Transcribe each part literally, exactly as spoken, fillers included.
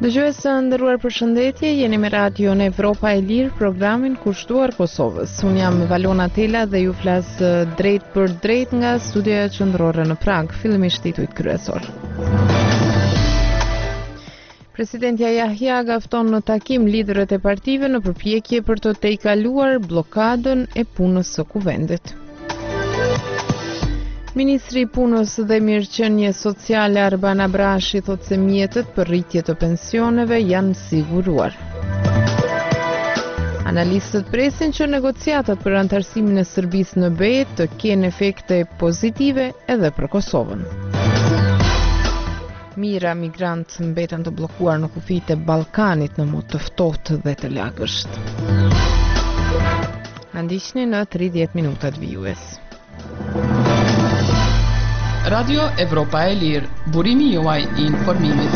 Dëgjues të nderuar, përshëndetje, jeni me Radio në Evropa e Lirë, programin kushtuar Kosovës. Unë jam Valona Tela dhe ju flas drejt për drejt nga studioja qendrore në Prag, fillimisht titujt kryesor. Presidentja Yahyaga fton në takim liderët e partive në përpjekje për të tejkaluar blokadën e punës së kuvendit. Ministri i Punës dhe Mirëqenie Sociale Arban Abrashi thotë se mjetet për rritje të pensioneve janë siguruar. Analistët presin që negociatat për antarësimin e Serbisë në B E të kenë efekte pozitive edhe për Kosovën. Mijëra migrant mbeten të bllokuar në kufijtë e Ballkanit në mod të ftohtë dhe të lagësht. Na ndiqni në tridhjetë minutat vijues. Radio Evropa e Lirë, burimi juaj i informimit.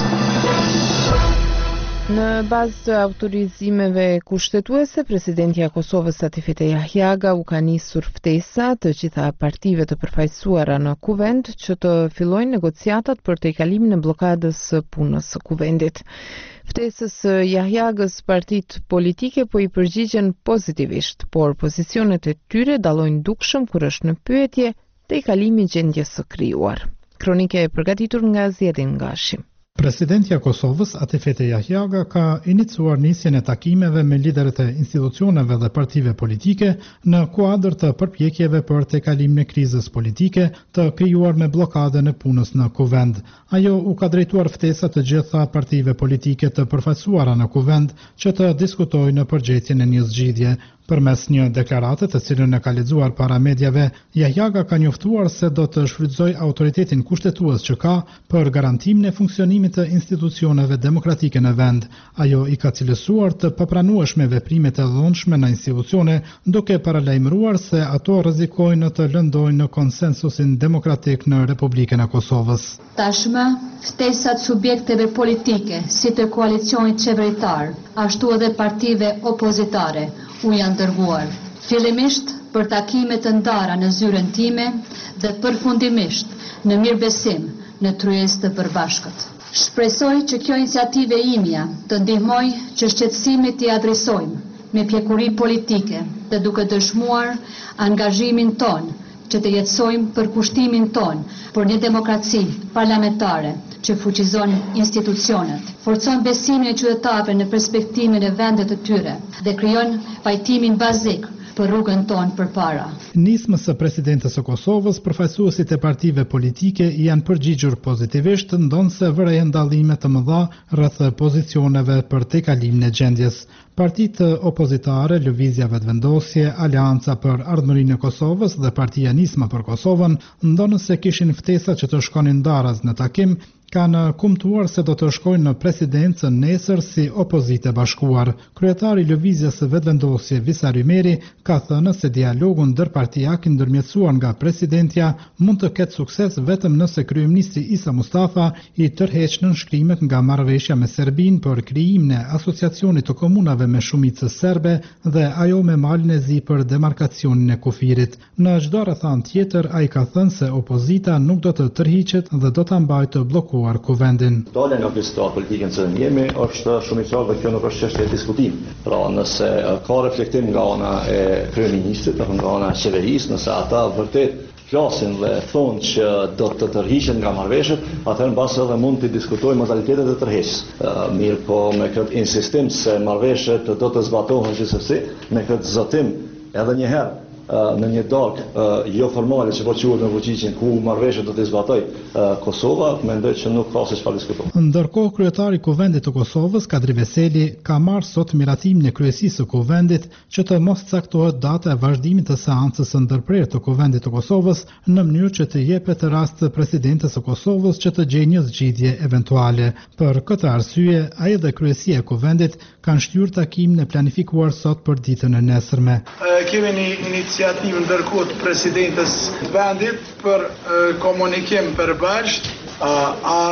Në bazë të autorizimeve kushtetuese, presidentja e Kosovës Satifete Yahyaga u ka nisur ftesa të gjitha partive të përfaqësuara në kuvend që të fillojnë negociatat për tejkalimin e blokadës së punës së kuvendit. Ftesës së Yahyagës partitë politike po i përgjigjen pozitivisht, por pozicionet e tyre dallojnë dukshëm kur është në pyetje tejkalimi i gjendjes së krijuar. Kronike e përgatitur nga Zjedin Gashi. Presidentja e Kosovës, Satifete Yahyaga, ka iniciuar nisjen e takimeve me liderët e institucioneve dhe partive politike në kuadër të përpjekjeve për tejkalimin e krizës politike të krijuar me blokadën e punës në kuvend. Ajo u ka drejtuar ftesa të gjitha partive politike të përfaqësuara në kuvend që të diskutojnë në përgjigjen e një zgjidhje. Përmes një deklarate të cilën e ka lexuar para mediave, Yahyaga ka njoftuar se do të shfrytëzojë autoritetin kushtetues që ka për garantimin e funksionimit të institucioneve demokratike në vend. Ajo i ka cilësuar të papranueshme veprimet e dhunshme në institucione, duke paralajmëruar se ato rrezikojnë të lëndojnë në konsensusin demokratik në Republikën e Kosovës. Tashmë, ftesat subjekteve politike, si të koalicionit qeveritar, ashtu edhe partive opozitare, u janë dërguar. Fillimisht për takime të ndara në zyrën time dhe përfundimisht në mirëbesim në tryezë të përbashkët. Shpresoj që kjo iniciative imja të ndihmoj që shqetësimit i adresojmë me pjekuri politike dhe duke dëshmuar angazhimin ton që të jetësojmë për kushtimin ton për një demokraci parlamentare që fuqizon institucionet, forcon besimin e qytetarëve në perspektimin e vendet të tyre dhe krijon pajtimin bazik për rrugën tonë përpara. Nismës së presidentës së Kosovës, përfaqësuesit e partive politike janë përgjigjur pozitivisht, ndonse vërejnë dallime të mëdha rreth pozicioneve për tejkalimin e gjendjes. Partitë opozitare, Lëvizja Vetëvendosje, Aleanca për Ardhmërinë e Kosovës dhe Partia Nisma për Kosovën, ndonë se kishin ftesa që të shkonin daraz në takim, kanë kumtuar se do të shkojnë në presidencë nesër si opozite bashkuar. Kryetari i Lëvizjes së Vetëvendosje, Visar Ymeri, ka thënë se dialogu ndërpartijak ndërmjetësuar nga presidentja mund të ketë sukses vetëm nëse kryeministri Isa Mustafa i tërheq nënshkrimet nga marrëveshja me Serbinë për krijimin e asociacionit të komunave me shumicë serbe dhe ajo me malin e zi për demarkacionin e kufirit. Në çdo rrethant tjetër, ai ka thënë se opozita nuk do të tërhiqet dhe do ta mbajë të bllokuar kuvendin. Dalja nga kjo situatë politike në cilën jemi është shumë e qartë dhe kjo nuk është çështje e diskutim. Pra nëse ka reflektim nga ana e kryeministrit apo nga ana e qeverisë, nëse ata vërtet flasin dhe thonë që do të tërhiqen nga marrëveshjet, atëherë mbas edhe mund të diskutojmë modalitetet e tërheqjes. Mirë, po me këtë insistim se marrëveshjet do të zbatohen gjithsesi, me këtë zotim edhe një herë në një darkë jo formale që po quhet në Vučićin ku marrëveshjet do të zbatoj Kosova, mendoj që nuk ka se çfarë diskutojmë. Ndërkohë, kryetari i Kuvendit të Kosovës, Kadri Veseli, ka marrë sot miratimin e kryesisë së Kuvendit që të mos caktohet data e vazhdimit të seancës së ndërprerë të Kuvendit të Kosovës në mënyrë që të jepet rast presidentes së Kosovës që të gjejë një zgjidhje eventuale. Për këtë arsye, ai dhe kryesia e Kuvendit kanë shtyr takimin e planifikuar sot për ditën e nesërme. Kemi një iniciativë ndërkohë të presidentës vendit për komunikim përbashkët, a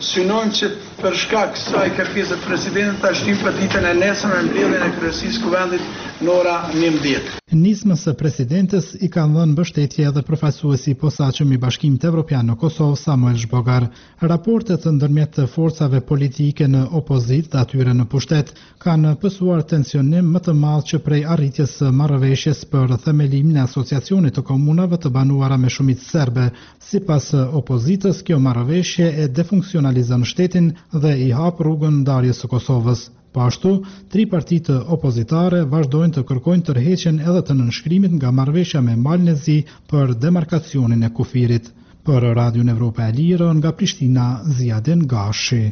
synojmë që për shkak kësaj kërkese të presidentit ta shtim për ditën e nesërme mbledhjen e kryesisë së Kuvendit në ora njëmbëdhjetë. Nismës së presidentes i kanë dhënë mbështetje edhe përfaqësuesi i posaçëm i Bashkimit Evropian në Kosovë, Samuel Zhbogar. Raportet ndërmjet të forcave politike në opozitë dhe atyre në pushtet kanë pësuar tensionim më të madh që prej arritjes së marrëveshjes për themelimin e asociacionit të komunave të banuara me shumicë serbe. Sipas opozitës, kjo marrëveshje e defunksionalizon shtetin dhe i hap rrugën ndarjes së Kosovës. Pashtu, tri partitë opozitare vazhdojnë të kërkojnë tërheqjen edhe të nënshkrimit nga marrëveshja me Malnezi për demarkacionin e kufirit. Për Radion Evropa e Lirë, nga Prishtina, Ziadin Gashi.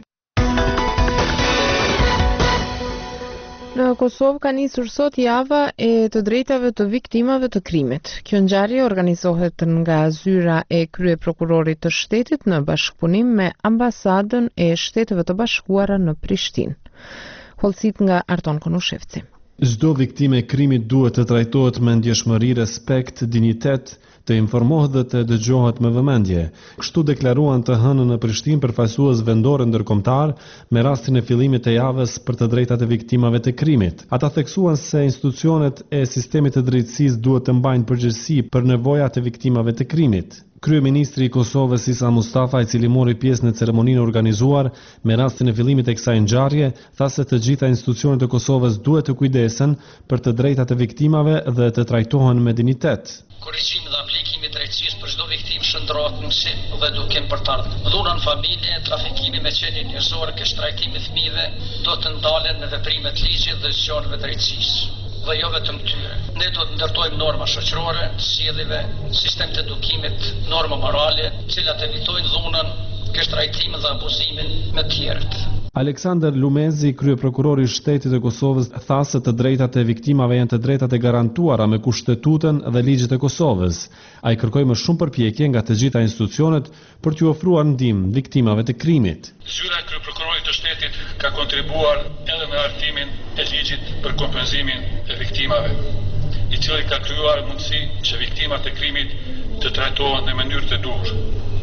Në Kosovë ka nisur sot java e të drejtave të viktimave të krimit. Kjo ngjarje organizohet nga zyra e kryeprokurorit të shtetit në bashkëpunim me ambasadën e Shteteve të Bashkuara në Prishtinë. Holësit nga Arton Konushevci. Çdo viktime e krimit duhet të trajtohet me ndjeshmëri, respekt, dinjitet, të informohet dhe të dëgjohet me vëmendje. Kështu deklaruan të hënën në Prishtinë përfaqësues vendore ndërkombëtar me rastin e fillimit të javës për të drejtat e viktimave të krimit. Ata theksuan se institucionet e sistemit të drejtësisë duhet të mbajnë përgjegjësi për nevojat e viktimave të krimit. Kryeministri i Kosovës Isa Mustafa, i cili mori pjesë në ceremoninë organizuar me rastin e fillimit të kësaj ngjarje, tha se të gjitha institucionet e Kosovës duhet të kujdesen për të drejtat e viktimave dhe të trajtohen me dinjitet. Korrigjimi dhe aplikimi i drejtësisë për çdo viktimë shndrohet në mësim dhe edukim për të ardhmen. Dhuna në familje, trafikimi me qenie njerëzore, kështrajtimi i fëmijëve do të ndalen me veprimet ligjit dhe zgjoneve drejtësisë. Dhe jo vetëm tyre. Ne do të ndërtojmë norma shoqërore, të sjelljes, sistem të edukimit, norma morale, të cilat evitojnë dhunën, kështrajtimin dhe abuzimin me të tjerët. Aleksandar Lumezi, kryeprokurori i shtetit të Kosovës, tha se të drejtat e viktimave janë të drejtat e garantuara me Kushtetutën dhe ligjet e Kosovës. Ai kërkoi më shumë përpjekje nga të gjitha institucionet për t'u ofruar ndihmë viktimave të krimit. Zyra e kryeprokurorit të shtetit ka kontribuar edhe me hartimin e ligjit për kompenzimin e viktimave, i cili ka krijuar mundësi që viktimat e krimit të trajtohen në mënyrë të duhur.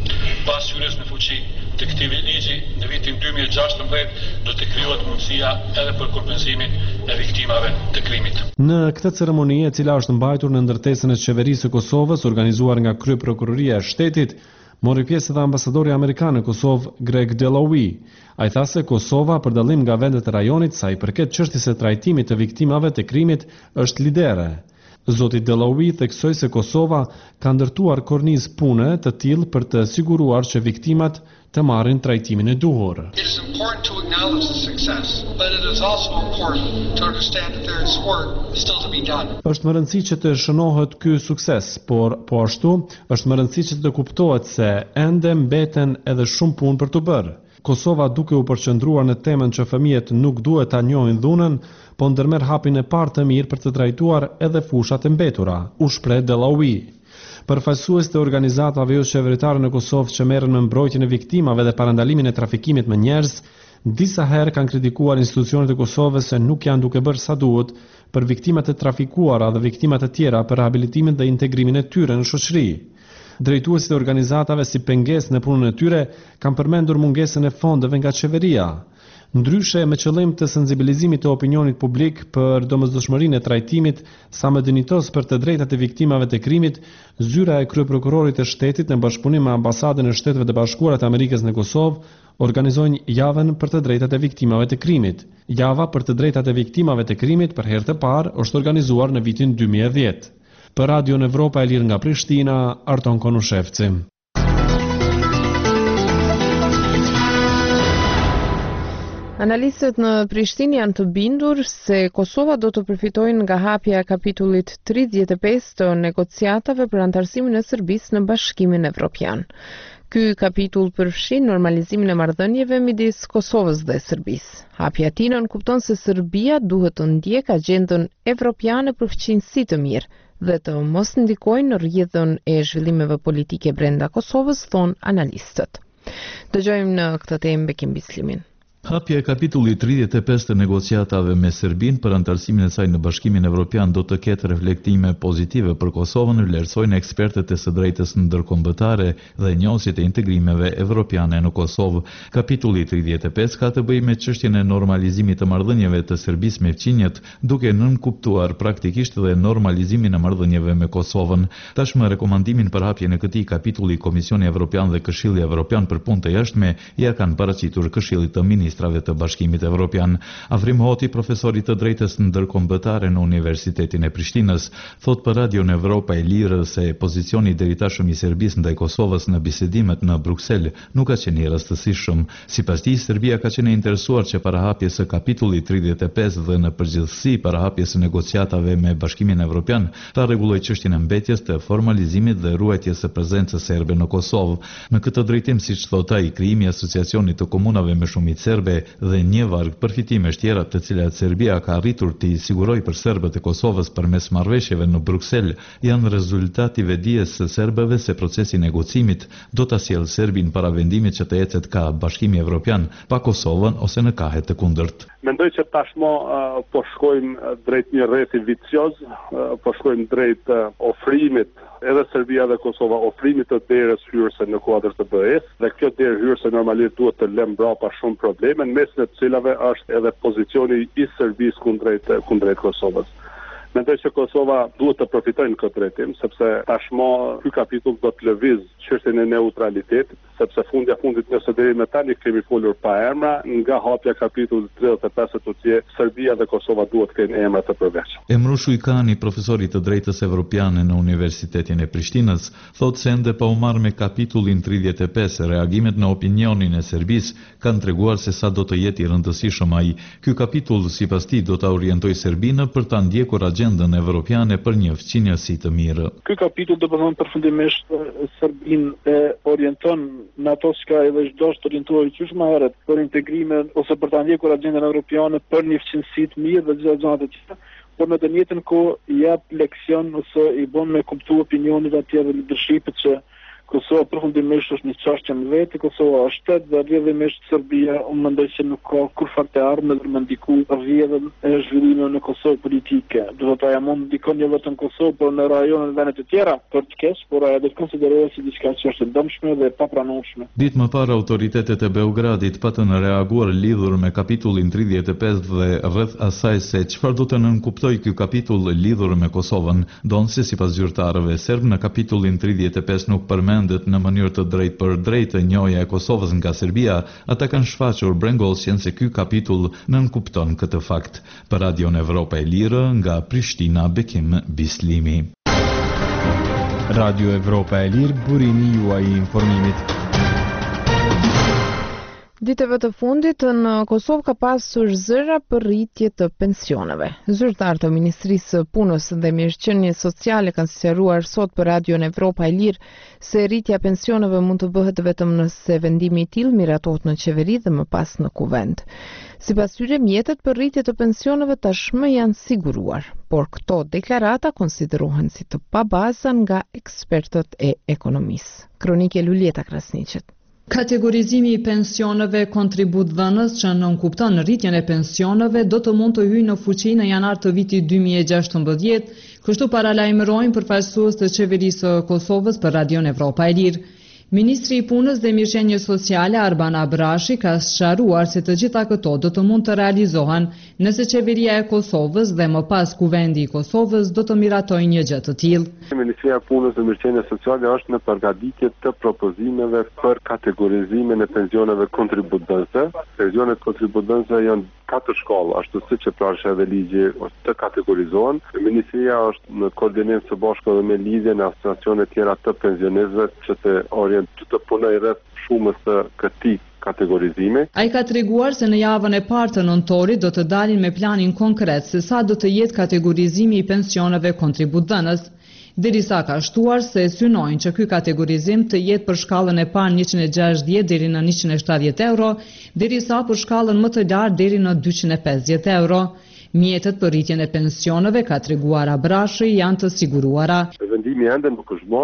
Pas hyrjes në fuqi të këtij ligji në vitin dy mijë e gjashtëmbëdhjetë do të krijohet mundësia edhe për kompenzimin e viktimave të krimit. Në këtë ceremoni, e cila është mbajtur në ndërtesën e qeverisë së Kosovës, organizuar nga kryeprokuroria e shtetit, mori pjesë edhe ambasadori amerikan në Kosovë, Greg Delawi. Ai tha se Kosova, për dallim nga vendet e rajonit, sa i përket çështjes së trajtimit të viktimave të krimit, është lidere. Zoti Delawi theksoi se Kosova ka ndërtuar kornizë pune të tillë për të siguruar që viktimat të marrin trajtimin e duhur. It is important to acknowledge the success, but it is also important to understand that there is work still to be done. Është më rëndësishme që të shënohet ky sukses, por po ashtu është më rëndësishme që të kuptohet se ende mbeten edhe shumë punë për të bërë. Kosova, duke u përqendruar në temën që fëmijët nuk duhet ta njohin dhunën, po ndërmerr hapin e parë të mirë për të trajtuar edhe fushat e mbetura, u shpreh Delawi. Përfaqësues të organizatave jo qeveritare në Kosovë që merren me mbrojtjen e viktimave dhe parandalimin e trafikimit me njerëz, disa herë kanë kritikuar institucionet e Kosovës se nuk janë duke bërë sa duhet për viktimat e trafikuara dhe viktimat e tjera për rehabilitimin dhe integrimin e tyre në shoqëri. Drejtuesit e organizatave si pengesë në punën e tyre kanë përmendur mungesën e fondeve nga qeveria. Ndryshe, me qëllim të sensibilizimit të opinionit publik për domosdoshmërinë e trajtimit sa më dinjitos për të drejtat e viktimave të krimit, zyra e kryeprokurorit të shtetit në bashkëpunim me ambasadën e Shteteve të Bashkuara të Amerikës në Kosovë organizojnë javën për të drejtat e viktimave të krimit. Java për të drejtat e viktimave të krimit për herë të parë është organizuar në vitin dy mijë e dhjetë. Për Radion Evropa e Lirë nga Prishtina, Arton Konushevci. Analistët në Prishtinë janë të bindur se Kosova do të përfitojë nga hapja e kapitullit tridhjetë e pesë të negociatave për antarësimin e Serbisë në Bashkimin Evropian. Ky kapitull përfshin normalizimin e marrëdhënieve midis Kosovës dhe Serbisë. Hapja e tij nënkupton se Serbia duhet të ndjek agjendën evropiane për fqinjësi të mirë dhe të mos ndikojnë në rrjedhën e zhvillimeve politike brenda Kosovës, thon analistët. Dëgjojmë në këtë temë Bekim Bislimin. Hapja e kapitullit tridhjetë e pesë të negociatave me Serbinë për anëtarësimin e saj në Bashkimin Evropian do të ketë reflektime pozitive për Kosovën, vlerësojnë ekspertët e së drejtës ndërkombëtare dhe njësjet e integrimeve evropiane në Kosovë. Kapitulli tridhjetë e pesë ka të bëjë me çështjen e normalizimit të marrëdhënieve të Serbisë me fqinjet, duke nënkuptuar praktikisht dhe normalizimin e marrëdhënieve me Kosovën. Tashmë rekomandimin për hapjen e këtij kapitulli Komisioni Evropian dhe Këshilli Evropian për punë të jashtme ja kanë paraqitur Këshillit të Ministrave të Bashkimit Evropian. Afrim Hoti, profesori të drejtës ndërkombëtare në Universitetin e Prishtinës, thot për Radion Evropa e Lirë se pozicioni deri tashmë i Serbisë ndaj Kosovës në bisedimet në Bruksel nuk ka qenë i rastësishëm. Sipas tij, Serbia ka qenë e interesuar që para hapjes së kapitullit tridhjetë e pesë dhe në përgjithësi para hapjes së negociatave me Bashkimin Evropian ta rregullojë çështjen e mbetjes, të formalizimit dhe ruajtjes së prezencës serbe në Kosovë. Në këtë drejtim, siç thot ai, krijimi i asociacionit të komunave me shumicë serbe dhe një varg përfitimesh tjera të cilat Serbia ka arritur t'i sigurojë për serbët e Kosovës përmes marrëveshjeve në Bruksel janë rezultati i vedijes së serbëve se procesi i negocimit do ta sjellë Serbin para vendimit që të ecet ka Bashkimi Evropian pa Kosovën ose në kahet të kundërt. Mendoj që tashmë uh, po shkojmë drejt një rrethi vicioz, uh, po shkojmë drejt uh, ofrimit edhe Serbia dhe Kosova ofrimit të derës hyrëse në kuadër të B E S dhe kjo derë hyrëse normalisht duhet të lëmë mbrapa shumë probleme, në mes të cilave është edhe pozicioni i Serbisë kundrejt kundrejt Kosovës. Mendoj që Kosova duhet të profitojë në këtë drejtim, sepse tashmë ky kapitull do të lëviz çështjen e neutralitetit, sepse fundja fundit nëse deri më tani kemi folur pa emra, nga hapja kapitullit tridhjetë e pesë tutje, Serbia dhe Kosova duhet të kenë emra të përveçëm. Emru Shujkani, profesori të drejtës evropiane në Universitetin e Prishtinës, thotë se ende pa u marrë me kapitullin tridhjetë e pesë, reagimet në opinionin e Serbisë kanë treguar se sa do të jetë i rëndësishëm ai. Ky kapitull sipas tij do ta orientojë Serbinë për ta ndjekur agjendën evropiane për një fqinjësi të mirë. Ky kapitull do të thonë përfundimisht Serbinë e orienton në ato që edhe çdo është orientuar i qysh më herët për integrimin ose për ta ndjekur agjendën evropiane për një fqinësi të mirë dhe gjithë gjërat e tjera, por në të njëjtën kohë jap leksion ose i bën me kuptu opinionin e atij dhe leadershipit që Kosova përfundimisht është një çështje në vetë, Kosova është shtet dhe rrjedhimisht Serbia unë mendoj se nuk ka kur fakt të ardhmë për më ndiku rrjedhën e zhvillimit në Kosovë politike. Do të thotë mund ndikon jo vetëm Kosovë, por në rajonet dhe vende të tjera për të kesh, por ajo do të konsiderohet si diçka që është e dëmshme dhe e papranueshme. Ditë më parë autoritetet e Beogradit patën reaguar lidhur me kapitullin tridhjetë e pesë dhe rreth asaj se çfarë do të nënkuptojë ky kapitull lidhur me Kosovën, donse sipas zyrtarëve serb në kapitullin tridhjetë e pesë nuk përmend në mënyrë të drejt për drejtë njohja e Kosovës nga Serbia, ata kanë shfaqur brengosjen se ky kapitull nënkupton këtë fakt. Për Radion Evropa e Lirë, nga Prishtina, Bekim Bislimi. Radio Evropa e Lirë, burimi juaj i informimit. Ditëve të fundit në Kosovë ka pasur zëra për rritje të pensioneve. Zyrtarët e Ministrisë së Punës dhe Mirëqenies Sociale kanë sqaruar sot për Radion Evropa e Lirë se rritja e pensioneve mund të bëhet vetëm nëse vendimi i tillë miratohet në qeveri dhe më pas në kuvend. Sipas tyre, mjetet për rritje të pensioneve tashmë janë siguruar, por këto deklarata konsiderohen si të pabaza nga ekspertët e ekonomisë. Kronike Lulieta Krasniqet. Kategorizimi i pensioneve kontribut dhënës që nënkupton rritjen e pensioneve do të mund të hyjë në fuqi në janar të vitit dy mijë e gjashtëmbëdhjetë, kështu paralajmërojnë përfaqësues të qeverisë së Kosovës për Radion Evropa e Lirë. Ministri i Punës dhe Mirëqenies Sociale Arban Abrashi ka sqaruar se të gjitha këto do të mund të realizohen nëse qeveria e Kosovës dhe më pas kuvendi i Kosovës do të miratojnë një gjë të tillë. Ministria e Punës dhe Mirëqenies Sociale është në përgatitje të propozimeve për kategorizimin e pensioneve kontributëse. Pensionet kontributëse janë katër shkallë, ashtu siç e prash edhe ligji, të kategorizohen. Ministria është në koordinim së bashku edhe me lidhjen e asociacione tjera të pensionistëve që të orientojë të punojë rreth shumës së këtij kategorizimi. Ai ka treguar se në javën e parë të nëntorit do të dalin me planin konkret se sa do të jetë kategorizimi i pensioneve kontributdhënës. Derisa ka shtuar se synojnë që ky kategorizim të jetë për shkallën e parë njëqind e gjashtëdhjetë deri në njëqind e shtatëdhjetë euro, derisa për shkallën më të lartë deri në dyqind e pesëdhjetë euro. Mjetet për rritjen e pensioneve, ka treguar Abrashi, janë të siguruara. Vendimi ende nuk është marrë,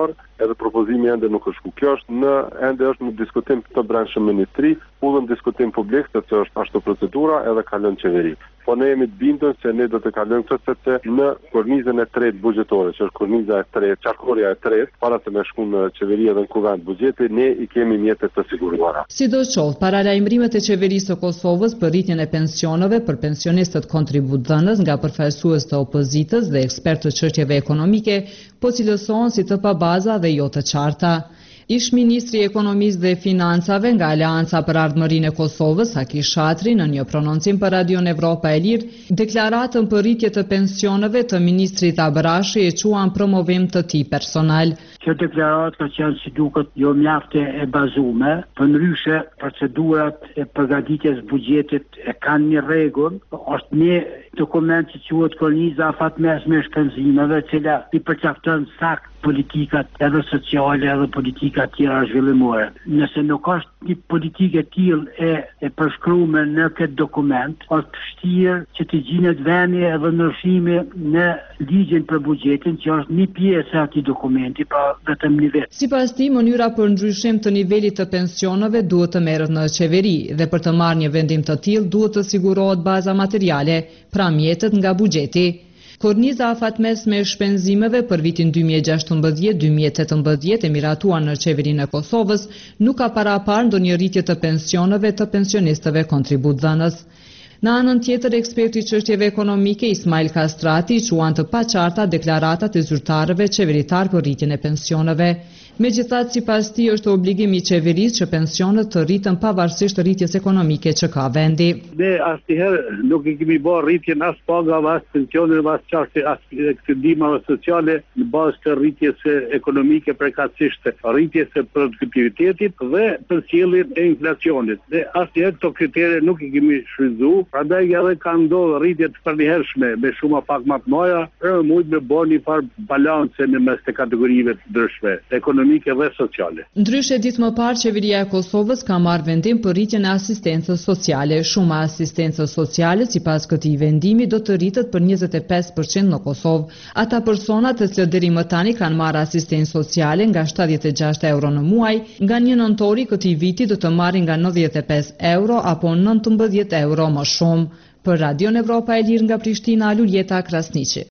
edhe propozimi ende nuk është ku. Kjo është në ende është në diskutim të brendshëm ministri, pullën diskutim publik, sepse është ashtu procedura edhe ka lënë qeveri. Po ne jemi të bindur se ne do të kalojmë këtë sepse në kornizën e tretë buxhetore, që është korniza e tretë, qarkuria e tretë, para se me shku në qeveri edhe në kuvend buxheti, ne i kemi mjetet të siguruara. Sidoqoftë, paralajmërimet e qeverisë së Kosovës për rritjen e pensioneve për pensionistët kontributdhënës nga përfaqësues të opozitës dhe ekspertë të çështjeve ekonomike po cilësohen si të pabaza dhe jo të qarta. Ish ministri i Ekonomisë dhe Financave nga Aleanca për Ardhmërinë e Kosovës, Haki Shatri, në një prononcim për Radion Evropa e Lirë, deklaratën për rritje të pensioneve të ministrit Abrashi e quan promovim të tij personal. Kjo deklaratë ka qenë si duket jo mjafte e bazume, përndryshe procedurat e përgatitjes buxhetit e kanë një rregull, është një dokument që quhet korniza afatmesme e shpenzimeve, e cila i përcakton sakt politikat edhe sociale edhe politikat tjera zhvillimore. Nëse nuk është një politikë e tillë e, e përshkruar në këtë dokument, është vështirë që të gjinet vendi edhe ndryshimi në ligjin për buxhetin, që është një pjesë e atij dokumenti, pa vetëm një vetë. Sipas tij, mënyra për ndryshim të nivelit të pensioneve duhet të merret në qeveri dhe për të marrë një vendim të tillë duhet të sigurohet baza materiale, pra mjetet nga buxheti. Korniza afatmesme e shpenzimeve për vitin dy mijë e gjashtëmbëdhjetë dy mijë e tetëmbëdhjetë e miratuar në qeverinë e Kosovës nuk ka parapar ndonjë rritje të pensioneve të pensionistëve kontributdhënës. Në anën tjetër, eksperti i çështjeve ekonomike Ismail Kastrati quan të paqarta deklaratat e zyrtarëve qeveritar për rritjen e pensioneve. Megjithatë, sipas tij është obligim i qeverisë që pensionet të rriten pavarësisht rritjes ekonomike që ka vendi. Ne asnjëherë nuk i kemi bërë rritjen as pagave, as pensioneve, as çështje as ndihmave sociale në bazë të rritjes ekonomike përkatësisht rritjes së produktivitetit dhe përcjelljen e inflacionit. Ne asnjëherë këto kritere nuk i kemi shfrytzuar, prandaj edhe ka ndodhur rritje të përhershme me shuma pak më të mëdha, për mund të bëjë një farë balance në mes të kategorive të ndryshme ekonomike dhe sociale. Ndryshe, ditë më parë, qeveria e Kosovës ka marrë vendim për rritjen e asistencës sociale. Shuma e asistencës sociale, sipas këtij vendimi, do të rritet për njëzet e pesë përqind në Kosovë. Ata persona të cilët deri më tani kanë marrë asistencë sociale nga shtatëdhjetë e gjashtë euro në muaj, nga një nëntori këtij viti do të marrin nga nëntëdhjetë e pesë euro apo nëntëmbëdhjetë euro më shumë. Për Radion Evropa e Lirë nga Prishtina, Luljeta Krasniqi.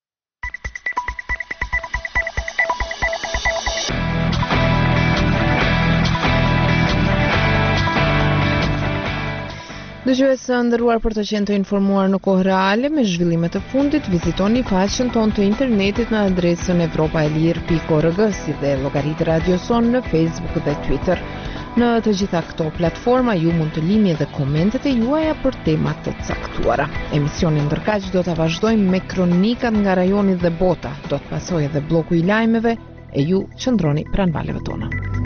Dëgjuesë nderuar, për të qenë të informuar në kohë reale me zhvillimet e fundit, vizitoni faqen tonë të internetit në adresën evropa e lirë pikë org, si dhe llogaritë Radio Son në Facebook dhe Twitter. Në të gjitha këto platforma ju mund të lini edhe komentet e juaja për temat të caktuara. Emisionin ndërkaq do ta vazhdojmë me kronikat nga rajoni dhe bota. Do të pasojë edhe bloku i lajmeve e ju qëndroni pranë valeve tona.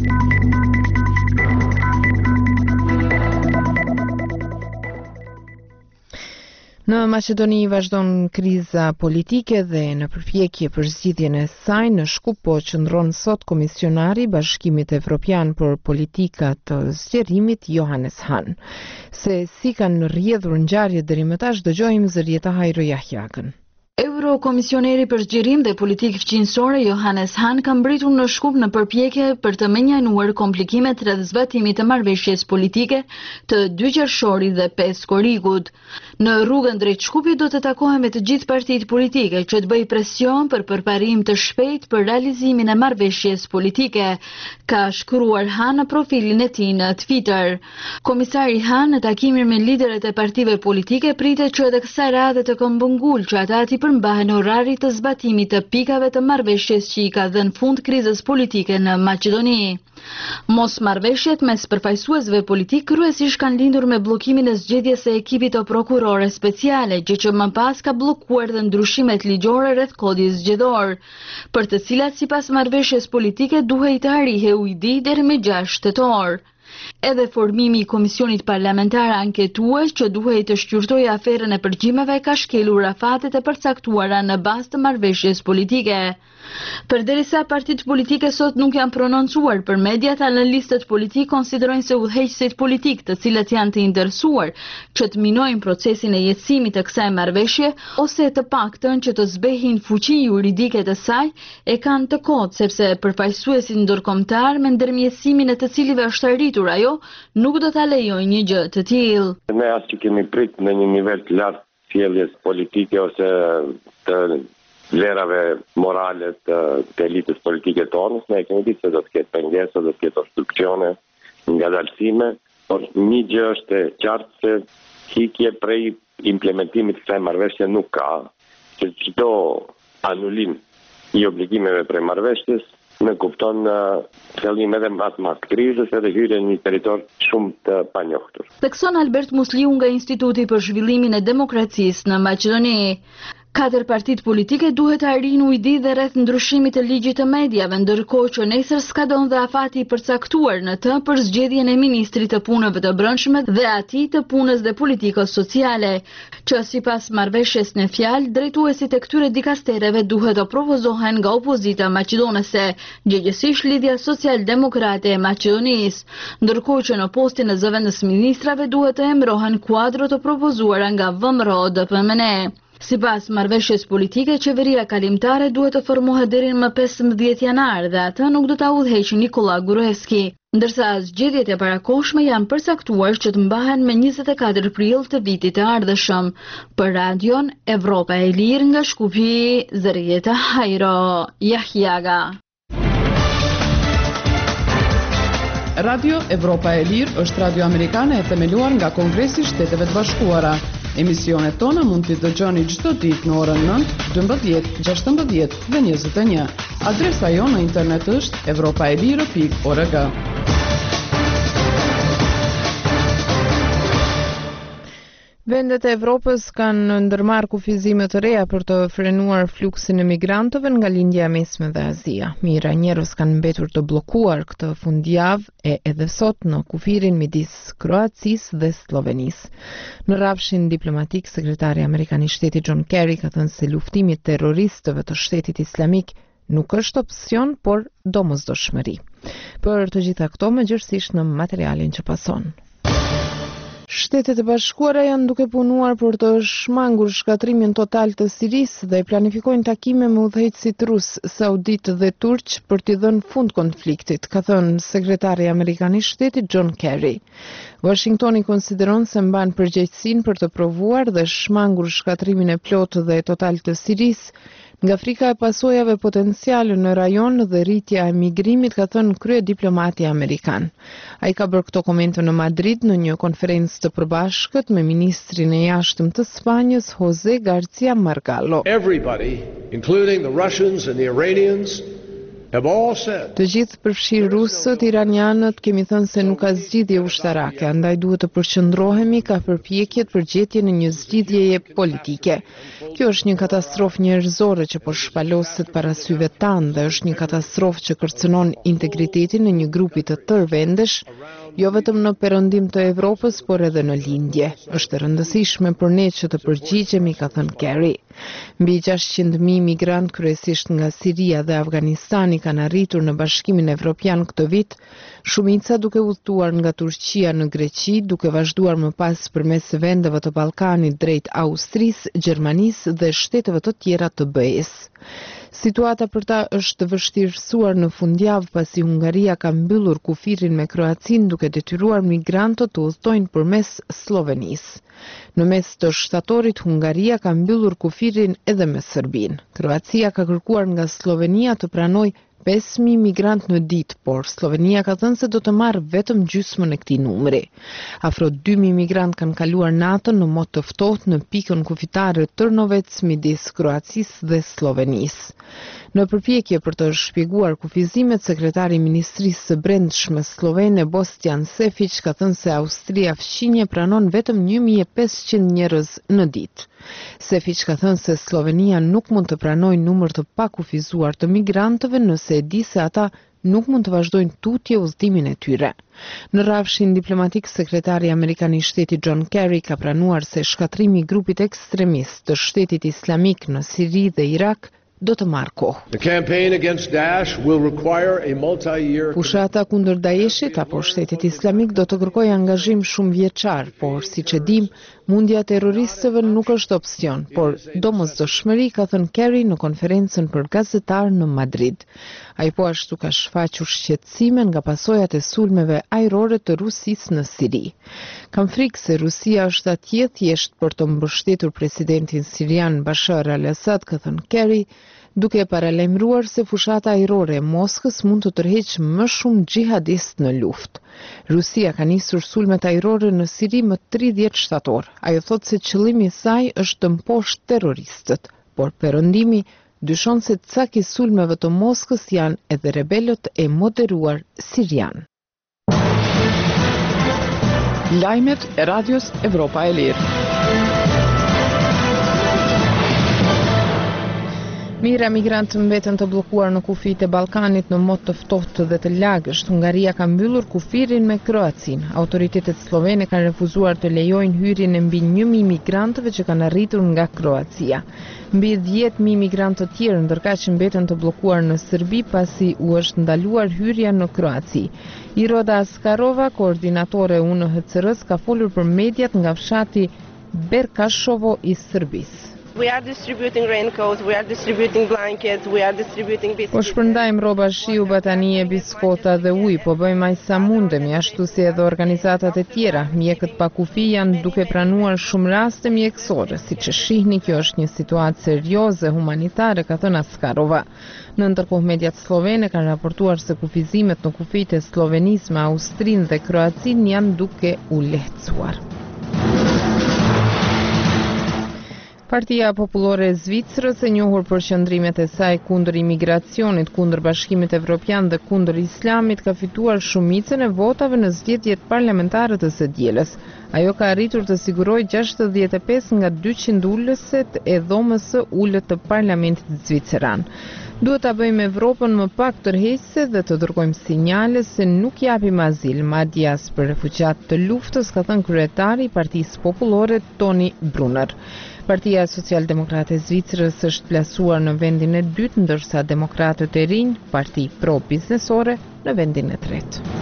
Në Maqedoni vazhdon kriza politike dhe në përpjekje për zgjidhjen e saj në Shkup po qëndron sot komisionari i Bashkimit Evropian për politika të zgjerimit Johannes Hahn. Se si kanë rrjedhur ngjarjet deri më tash, dëgjojmë Zërieta Hajro Jahjagën. Eurokomisioneri për zgjerim dhe politikë fqinjësore Johannes Hahn ka mbritur në Shkup në përpjekje për të menjajnuar komplikimet rreth zbatimit të marrëveshjes politike të dy qershorit dhe pesë korrikut. Në rrugën drejt Shkupit do të takohen me të gjithë partitë politike që të bëjë presion për përparim të shpejtë për realizimin e marrëveshjes politike, ka shkruar Hahn në profilin e tij në Twitter. Komisari Hahn në takimin me liderët e partive politike pritet që edhe kësaj radhe të këmbëngul që ata ti përmbahen orarit të zbatimit të pikave të marrëveshjes që i ka dhënë fund krizës politike në Maqedoni. Mos marrëveshjet mes përfaqësuesve politik kryesisht kanë lindur me bllokimin e zgjedhjes së ekipit të prokurore speciale, gjë që më pas ka bllokuar dhe ndryshimet ligjore rreth kodit zgjedhor, për të cilat sipas marrëveshjes politike duhej të arrijë U I D deri me gjashtë tetor. Edhe formimi i komisionit parlamentar anketues që duhej të shqyrtojë aferën e përgjimeve ka shkelur rafatet e përcaktuara në bazë të marrëveshjes politike. Përderisa partitë politike sot nuk janë prononcuar për mediat, analistët politik konsiderojnë se udhëheqësit politik, të cilët janë të interesuar që të minojnë procesin e jetësimit të kësaj marrëveshje ose të paktën që të zbehin fuqi juridike të saj, e kanë të kotë sepse përfaqësuesit ndërkombëtar me ndërmjetësimin e të cilive është arritur ajo, nuk do ta lejojnë një gjë të tillë. Ne as që kemi prit në një nivel të lartë sjelljes politike ose të vlerave morale të, të elitës politike tonës, ne kemi ditë se do të ketë pengesa, do të ketë obstruksione, ngadalësime, por një gjë është e qartë se hikje prej implementimit të kësaj marrëveshje nuk ka, që çdo anulim i obligimeve prej marrëveshjes në kupton uh, fillim edhe mas mas krizës edhe hyrje në një territor shumë të panjohur. Thekson Albert Musliu nga Instituti për Zhvillimin e Demokracisë në Maqedoni. Katër partitë politike duhet të arrijnë ujdi dhe rreth ndryshimit të ligjit të mediave, ndërkohë që nesër skadon dhe afati i përcaktuar në të për zgjedhjen e ministrit të punëve të brendshme dhe atij të punës dhe politikës sociale, që sipas marrëveshjes në fjalë, drejtuesit e këtyre dikastereve duhet të propozohen nga opozita maqedonese, gjëgjësisht Lidhja Social-Demokrate e Maqedonisë, ndërkohë që në postin e zëvendës ministrave duhet të emërohen kuadro të propozuara nga V M R O D P M N. Sipas marrëveshjes politike, qeveria kalimtare duhet të formohet deri në pesëmbëdhjetë janar dhe atë nuk do ta udhëheqë Nikola Gruevski, ndërsa zgjedhjet e parakohshme janë përcaktuar që të mbahen me njëzet e katër prill të vitit të ardhshëm. Për Radion Evropa e Lirë nga Shkupi, Zërieta Hajro, Yahyaga. Radio Evropa e Lirë është radio amerikane e themeluar nga Kongresi i Shteteve të Bashkuara. Emisionet tona mund t'i dëgjoni çdo ditë në orën nëntë, dymbëdhjetë, gjashtëmbëdhjetë dhe njëzet e një. Adresa jo në internet është evropaelire pikë org. Vendet e Evropës kanë ndërmarrë kufizime të reja për të frenuar fluksin e migrantëve nga lindja e mesme dhe Azia. Mijëra njerëz kanë mbetur të bllokuar këtë fundjavë e edhe sot në kufirin midis Kroacisë dhe Slovenisë. Në rrafshin diplomatik, sekretari amerikan i shtetit John Kerry ka thënë se luftimi i terroristëve të Shtetit Islamik nuk është opsion, por domosdoshmëri. Për të gjitha këto mëgjersisht në materialin që pason. Shtetet e Bashkuara janë duke punuar për të shmangur shkatrimin total të Sirisë dhe planifikojnë takime me udhëheqësit rus, saudit dhe turq për t'i dhënë fund konfliktit, ka thënë sekretari amerikan i shtetit John Kerry. Washingtoni konsideron se mban përgjegjësinë për të provuar dhe shmangur shkatrimin e plotë dhe total të Sirisë, nga frika e pasojave potenciale në rajon dhe rritja e migrimit, ka thënë krye diplomati amerikan. Ai ka bërë këto komente në Madrid në një konferencë të përbashkët me ministrin e jashtëm të Spanjës José García Margallo. Everybody, including the Russians and the Iranians, have all said. Të gjithë përfshirë rusët, iranianët, kemi thënë se nuk ka zgjidhje ushtarake, andaj duhet të përqendrohemi ka përpjekjet për gjetjen e një zgjidhjeje politike. Kjo është një katastrofë njerëzore që po shpaloset para syve tanë dhe është një katastrofë që kërcënon integritetin e një grupi të tërë vendesh, jo vetëm në perëndim të Evropës, por edhe në lindje. Është e rëndësishme për ne që të përgjigjemi, ka thënë Kerry. Mbi gjashtëqind mijë migrant kryesisht nga Siria dhe Afganistani kanë arritur në Bashkimin Evropian këtë vit, shumica duke udhëtuar nga Turqia në Greqi, duke vazhduar më pas përmes vendeve të Ballkanit drejt Austrisë, Gjermanisë dhe shteteve të tjera të B E S. Situata për ta është vështirësuar në fundjavë pasi Hungaria ka mbyllur kufirin me Kroacinë duke detyruar migrantët të udhtojnë përmes Slovenisë. Në mes të shtatorit, Hungaria ka mbyllur kufirin edhe me Serbinë. Kroacia ka kërkuar nga Slovenia të pranojë pesë mijë migrant në ditë, por Slovenia ka thënë se do të marrë vetëm gjysmën e këtij numri. Afro dy mijë migrant kanë kaluar natën në mod të ftohtë në pikën kufitare Trnovec midis Kroacisë dhe Slovenisë. Në përpjekje për të shpjeguar kufizimet, sekretari i Ministrisë së Brendshme slovene Bostian Sefic ka thënë se Austria fqinje pranon vetëm një mijë e pesëqind njerëz në ditë. Sefic ka thënë se Slovenia nuk mund të pranojë numër të pakufizuar të migrantëve nëse e di se ata nuk mund të vazhdojnë tutje udhëtimin e tyre. Në rrafshin diplomatik, sekretari amerikan i shtetit John Kerry ka pranuar se shkatrimi i grupit ekstremist të shtetit islamik në Siri dhe Irak do të marrë kohë. The campaign against Daesh will require a multi-year. Fushata kundër Daeshit apo shtetit islamik do të kërkojë angazhim shumë vjeçar, por siç e dim, mundja e terroristëve nuk është opsion, por domosdoshmëri, ka thënë Kerry në konferencën për gazetar në Madrid. Ai po ashtu ka shfaqur shqetësime nga pasojat e sulmeve ajrore të Rusisë në Siri. Kam frikë se Rusia është atje thjesht për të mbështetur presidentin sirian Bashar al-Assad, ka thënë Kerry, duke paralajmëruar se fushata ajrore e Moskës mund të tërheqë më shumë xhihadist në luftë. Rusia ka nisur sulmet ajrore në Siri më tridhjetë shtator. Ajo thotë se qëllimi i saj është të mposhtë terroristët, por perëndimi dyshon se cak i sulmeve të Moskës janë edhe rebelët e moderuar sirian. Lajmet e Radios Evropa e Lirë. Mijëra migrantë mbeten të bllokuar në kufijtë e Ballkanit në mod të ftohtë dhe të lagësht. Hungaria ka mbyllur kufirin me Kroacinë. Autoritetet slovene kanë refuzuar të lejojnë hyrjen e mbi një mijë migrantëve që kanë arritur nga Kroacia. Mbi dhjetë mijë migrantë të tjerë ndërkaq që mbeten të bllokuar në Serbi pasi u është ndaluar hyrja në Kroaci. Iroda Askarova, koordinatore e U N H C R-s, ka folur për mediat nga fshati Berkashovo i Serbisë. We are distributing raincoats, we are distributing blankets, we are distributing biscuits. Po shpërndajmë rroba shiu, batanie, biskota dhe ujë, po bëjmë aq sa mundemi, ashtu si edhe organizatat e tjera. Mjekët pa kufi janë duke pranuar shumë raste mjekësore, siç e shihni, kjo është një situatë serioze humanitare, ka thënë Askarova. Në ndërkohë, mediat slovene kanë raportuar se kufizimet në kufijtë e Slovenisë me Austrinë dhe Kroacinë janë duke u lehtësuar. Partia Popullore e Zvicrës, e njohur për qëndrimet e saj kundër imigracionit, kundër Bashkimit Evropian dhe kundër Islamit, ka fituar shumicën e votave në zgjedhjet parlamentare të së dielës. Ajo ka arritur të sigurojë gjashtëdhjetë e pesë nga dyqind ulëset e dhomës së ulët të parlamentit zviceran. Duhet ta bëjmë Evropën më pak tërheqëse dhe të dërgojmë sinjale se nuk japim azil, madje as për refugjat të luftës, ka thënë kryetari i Partisë Popullore Tony Brunner. Partia Socialdemokrate e Zvicrës është plasuar në vendin e dytë, ndërsa Demokratët e Rinj, parti pro-biznesore, në vendin e tretë.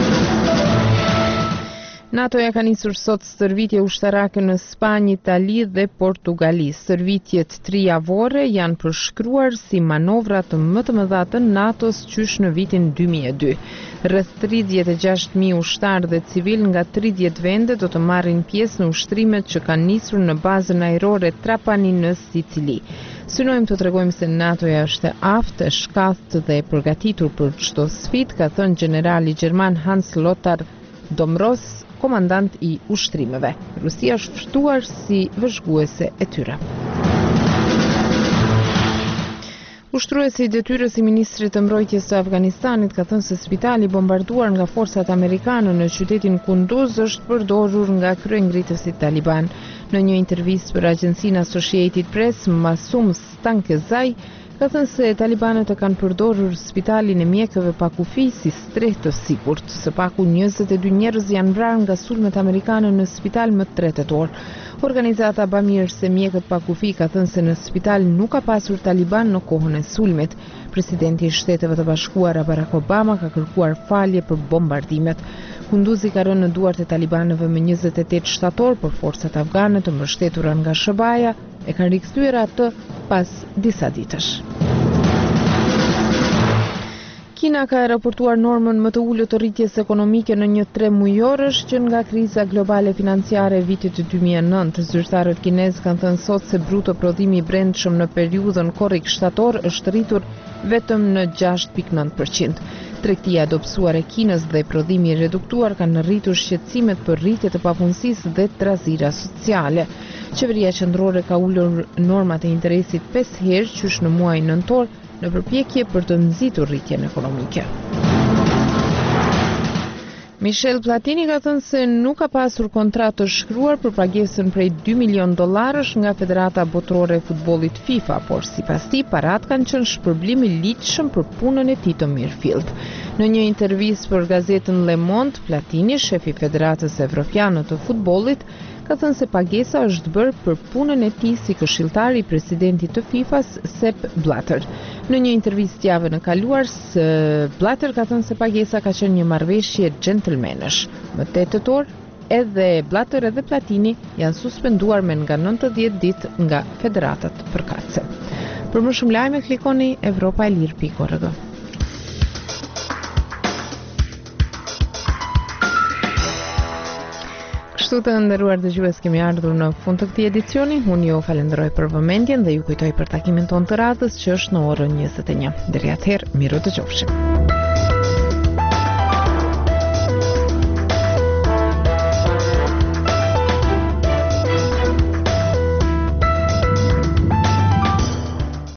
NATO-ja ka nisur sot stërvitje ushtarake në Spanjë, Itali dhe Portugali. Stërvitjet trijavore janë përshkruar si manovra të më të mëdha të NATO-s qysh në vitin dy mijë e dy. Rreth tridhjetë e gjashtë mijë ushtarë dhe civil nga tridhjetë vende do të marrin pjesë në ushtrimet që kanë nisur në bazën ajrore Trapani në Sicili. Synojmë të tregojmë se NATO-ja është e aftë, e shkatht dhe e përgatitur për çdo sfidë, ka thënë generali gjerman Hans Lothar Domros, komandant i ushtrimeve. Rusia është ftuar si vëzhguese e tyre. Ushtruesi i detyrës i ministrit të mbrojtjes të Afganistanit ka thënë se spitali bombarduar nga forcat amerikane në qytetin Kunduz është përdorur nga kryengritësit taliban. Në një intervistë për agjencinë Associated Press, Masum Stankezai ka thënë se talibanët e kanë përdorur spitalin e mjekëve pa kufi si streh të sigurt. Së paku njëzet e dy njerëz janë vrarë nga sulmet amerikane në spital më tre tetor. Organizata bamirëse mjekët pa kufi ka thënë se në spital nuk ka pasur taliban në kohën e sulmit. Presidenti i Shteteve të Bashkuara Barack Obama ka kërkuar falje për bombardimet. Kunduzi ka rënë në duart e talibanëve më njëzet e tetë shtator, por forcat afgane të mbështetura nga S B A-ja e kanë rikthyer atë pas disa ditësh. Kina ka raportuar normën më të ulët të rritjes ekonomike në një tre mujorësh që nga kriza globale financiare e vitit dy mijë e nëntë. Zyrtarët kinezë kanë thënë sot se bruto prodhimi i brendshëm në periudhën korrik shtator është rritur vetëm në gjashtë pikë nëntë përqind. Tregtia e dobësuar e Kinës dhe prodhimi i reduktuar kanë rritur shqetësimet për rritje të papunësisë dhe trazira sociale. Qeveria qendrore ka ulur normat e interesit pesë herë qysh në muajin nëntor në përpjekje për të nxitur rritjen ekonomike. Michel Platini ka thënë se nuk ka pasur kontratë të shkruar për pagesën prej dy milion dollarësh nga Federata Botërore e Futbollit FIFA, por sipas tij parat kanë qenë shpërblim i ligjshëm për punën e tij të mirëfillt. Në një intervistë për gazetën Le Monde, Platini, shefi i Federatës Evropiane të Futbollit, ka thënë se pagesa është bërë për punën e tij si këshilltar i presidentit të FIFA-s, Sepp Blatter. Në një intervistë javën e kaluar, Blatter ka thënë se pagesa ka qenë një marrëveshje gentlemanësh. Më tetë tetor, edhe Blatter edhe Platini janë suspenduar me nga nëntëdhjetë ditë nga federatat përkatëse. Për më shumë lajme klikoni evropa e lirë pikë org. Kështu të nderuar dëgjues, kemi ardhur në fund të këtij edicioni. Unë ju falenderoj për vëmendjen dhe ju kujtoj për takimin tonë të radhës që është në orën njëzet e një. Deri atëherë, miru dëgjofshim.